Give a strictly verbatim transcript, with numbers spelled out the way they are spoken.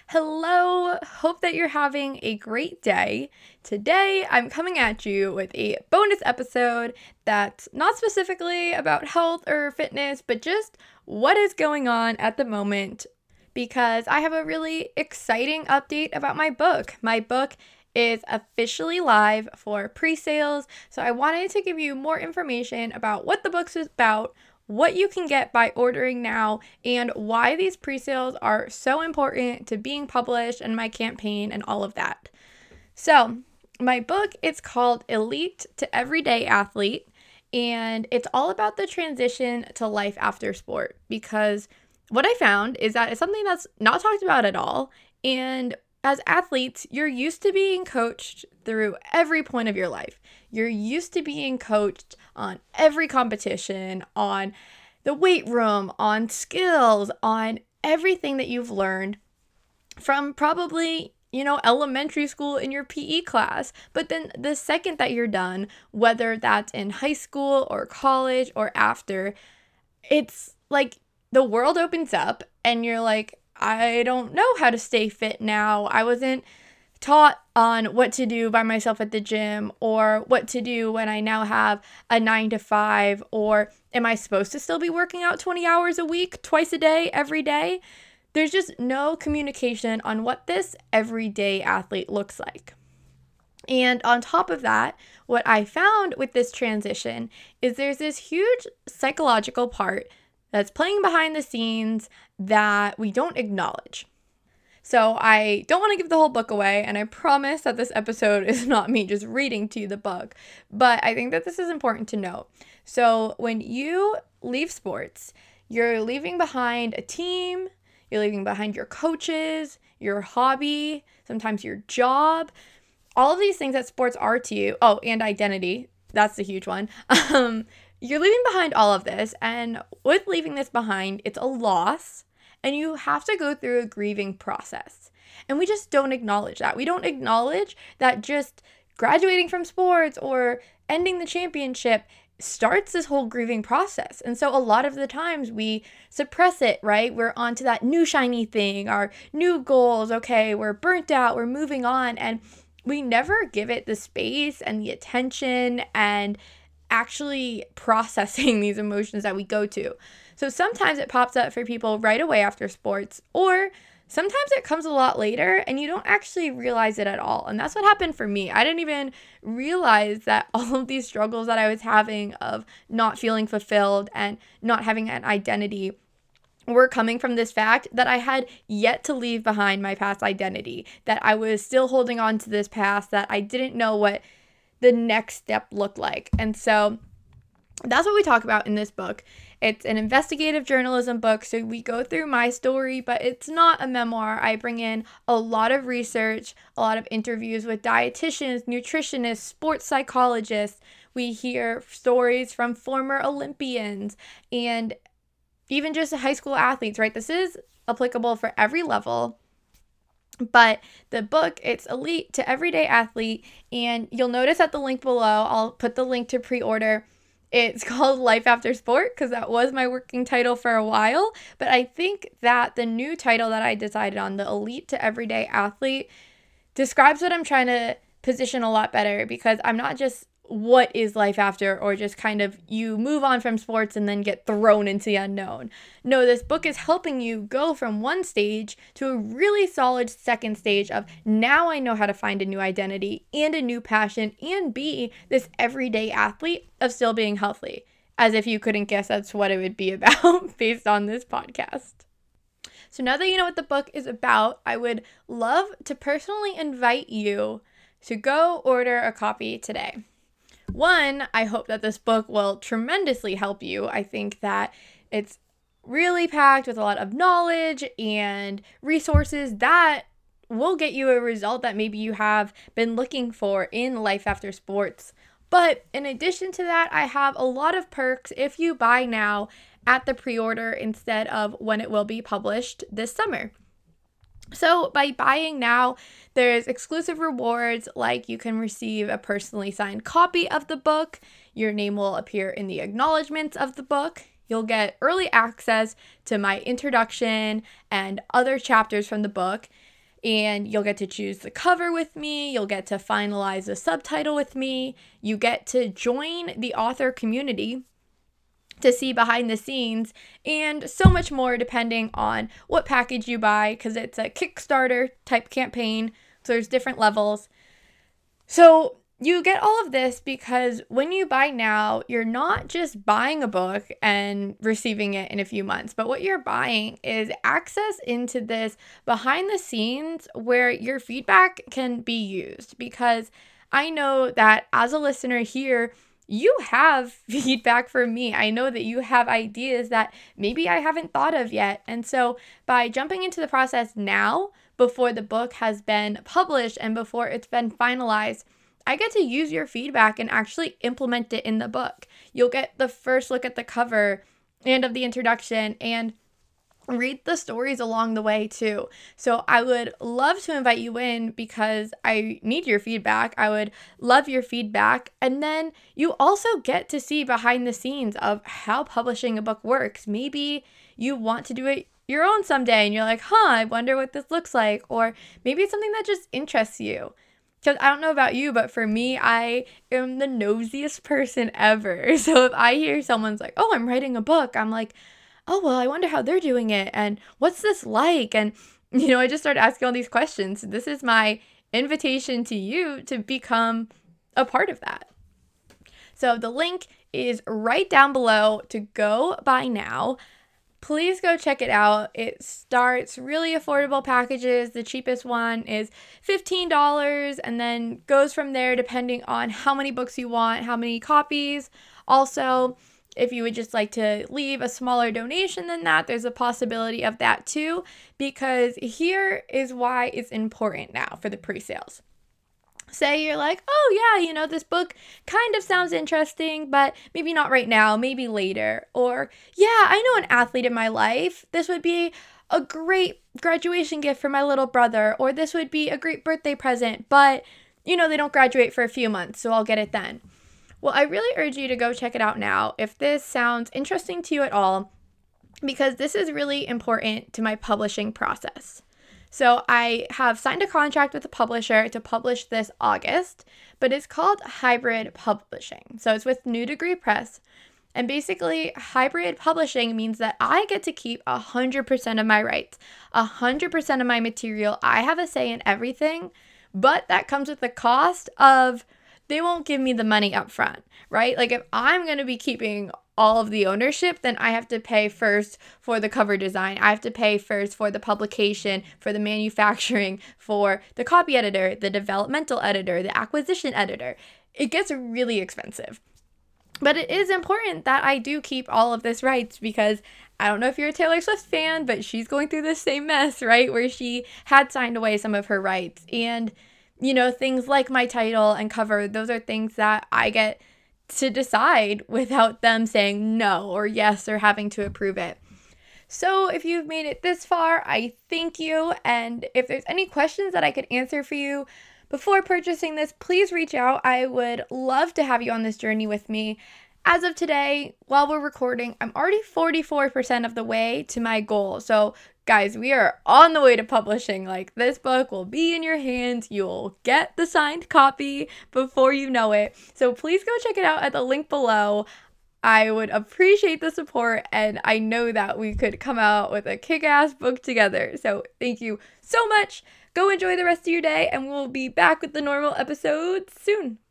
Hello, hope that you're having a great day. Today, I'm coming at you with a bonus episode that's not specifically about health or fitness, but just what is going on at the moment because I have a really exciting update about my book. My book is officially live for pre-sales, so I wanted to give you more information about what the book's about, what you can get by ordering now, and why these pre-sales are so important to being published and my campaign and all of that. So, my book, it's called Elite to Everyday Athlete, and it's all about the transition to life after sport because what I found is that it's something that's not talked about at all, and as athletes, you're used to being coached through every point of your life. You're used to being coached on every competition, on the weight room, on skills, on everything that you've learned from probably, you know, elementary school in your P E class. But then the second that you're done, whether that's in high school or college or after, it's like the world opens up and you're like, I don't know how to stay fit now. I wasn't taught on what to do by myself at the gym or what to do when I now have a nine to five, or am I supposed to still be working out twenty hours a week, twice a day, every day? There's just no communication on what this everyday athlete looks like. And on top of that, what I found with this transition is there's this huge psychological part that's playing behind the scenes that we don't acknowledge. So I don't want to give the whole book away, and I promise that this episode is not me just reading to you the book, but I think that this is important to note. So when you leave sports, you're leaving behind a team, you're leaving behind your coaches, your hobby, sometimes your job, all of these things that sports are to you. Oh, and identity. That's the huge one. Um, you're leaving behind all of this, and with leaving this behind, it's a loss, and you have to go through a grieving process. And we just don't acknowledge that. We don't acknowledge that just graduating from sports or ending the championship starts this whole grieving process. And so a lot of the times we suppress it, right? We're on to that new shiny thing, our new goals. Okay, we're burnt out, we're moving on, and we never give it the space and the attention and actually processing these emotions that we go to. So sometimes it pops up for people right away after sports, or sometimes it comes a lot later and you don't actually realize it at all. And that's what happened for me. I didn't even realize that all of these struggles that I was having of not feeling fulfilled and not having an identity were coming from this fact that I had yet to leave behind my past identity, that I was still holding on to this past, that I didn't know what the next step looked like. And so that's what we talk about in this book. It's an investigative journalism book, so we go through my story, but it's not a memoir. I bring in a lot of research, a lot of interviews with dietitians, nutritionists, sports psychologists. We hear stories from former Olympians and even just high school athletes, right? This is applicable for every level. But the book, it's Elite to Everyday Athlete, and you'll notice at the link below, I'll put the link to pre-order. It's called Life After Sport because that was my working title for a while. But I think that the new title that I decided on, the Elite to Everyday Athlete, describes what I'm trying to position a lot better, because I'm not just what is life after, or just kind of you move on from sports and then get thrown into the unknown. No, this book is helping you go from one stage to a really solid second stage of, now I know how to find a new identity and a new passion and be this everyday athlete of still being healthy. As if you couldn't guess that's what it would be about based on this podcast. So now that you know what the book is about, I would love to personally invite you to go order a copy today. One, I hope that this book will tremendously help you. I think that it's really packed with a lot of knowledge and resources that will get you a result that maybe you have been looking for in life after sports. But in addition to that, I have a lot of perks if you buy now at the pre-order instead of when it will be published this summer. So by buying now, there's exclusive rewards, like you can receive a personally signed copy of the book. Your name will appear in the acknowledgments of the book. You'll get early access to my introduction and other chapters from the book. and you'll get to choose the cover with me. You'll get to finalize the subtitle with me. You get to join the author community to see behind the scenes and so much more depending on what package you buy, because it's a Kickstarter type campaign. So there's different levels. So you get all of this because when you buy now, you're not just buying a book and receiving it in a few months, but what you're buying is access into this behind the scenes where your feedback can be used. Because I know that as a listener here, you have feedback from me. I know that you have ideas that maybe I haven't thought of yet. And so by jumping into the process now, before the book has been published and before it's been finalized, I get to use your feedback and actually implement it in the book. You'll get the first look at the cover and of the introduction and read the stories along the way too. So I would love to invite you in because I need your feedback. I would love your feedback. And then you also get to see behind the scenes of how publishing a book works. Maybe you want to do it your own someday and you're like, huh, I wonder what this looks like. Or maybe it's something that just interests you. Because I don't know about you, but for me, I am the nosiest person ever. So if I hear someone's like, oh, I'm writing a book, I'm like, oh, well, I wonder how they're doing it. And what's this like? And, you know, I just start asking all these questions. This is my invitation to you to become a part of that. So the link is right down below to go buy now. Please go check it out. It starts really affordable packages. The cheapest one is fifteen dollars and then goes from there depending on how many books you want, how many copies. Also, if you would just like to leave a smaller donation than that, there's a possibility of that too, because here is why it's important now for the pre-sales. Say you're like, oh yeah, you know, this book kind of sounds interesting, but maybe not right now, maybe later. Or, yeah, I know an athlete in my life. This would be a great graduation gift for my little brother, or this would be a great birthday present, but, you know, they don't graduate for a few months, so I'll get it then. Well, I really urge you to go check it out now if this sounds interesting to you at all, because this is really important to my publishing process. So I have signed a contract with a publisher to publish this August, but it's called hybrid publishing. So it's with New Degree Press. And basically, hybrid publishing means that I get to keep one hundred percent of my rights, one hundred percent of my material. I have a say in everything, but that comes with the cost of they won't give me the money up front, right? Like if I'm going to be keeping all of the ownership, then I have to pay first for the cover design. I have to pay first for the publication, for the manufacturing, for the copy editor, the developmental editor, the acquisition editor. It gets really expensive. But it is important that I do keep all of this rights because I don't know if you're a Taylor Swift fan, but she's going through this same mess, right? Where she had signed away some of her rights. And, you know, things like my title and cover, those are things that I get to decide without them saying no or yes or having to approve it. So if you've made it this far, I thank you. And if there's any questions that I could answer for you before purchasing this, please reach out. I would love to have you on this journey with me. As of today, while we're recording, I'm already forty-four percent of the way to my goal. So guys, we are on the way to publishing. Like, this book will be in your hands. You'll get the signed copy before you know it. So please go check it out at the link below. I would appreciate the support, and I know that we could come out with a kick-ass book together. So thank you so much. Go enjoy the rest of your day, and we'll be back with the normal episodes soon.